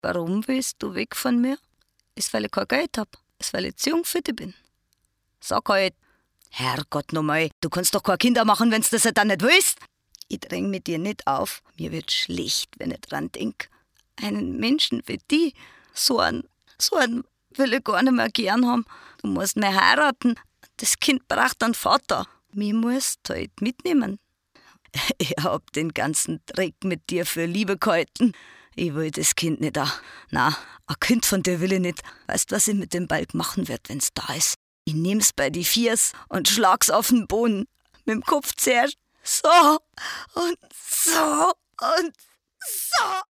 Warum willst du weg von mir? Ist, weil ich kein Geld hab. Ist, weil ich zu jung für dich bin. Sag halt. Herrgott nochmal, du kannst doch keine Kinder machen, wenn's das ja dann nicht willst. Ich dräng mit dir nicht auf. Mir wird schlecht, wenn ich dran denk. Einen Menschen wie die, so einen will ich gar nicht mehr gern haben. Du musst mich heiraten. Das Kind braucht einen Vater. Mich musst du halt mitnehmen. Ich hab den ganzen Dreck mit dir für Liebe gehalten. Ich will das Kind nicht auch. Na, ein Kind von dir will ich nicht. Weißt, was ich mit dem Balg machen werd, wenn's da ist? Ich nehm's bei die Viers und schlag's auf den Boden. Mit dem Kopf zuerst. So und so und so.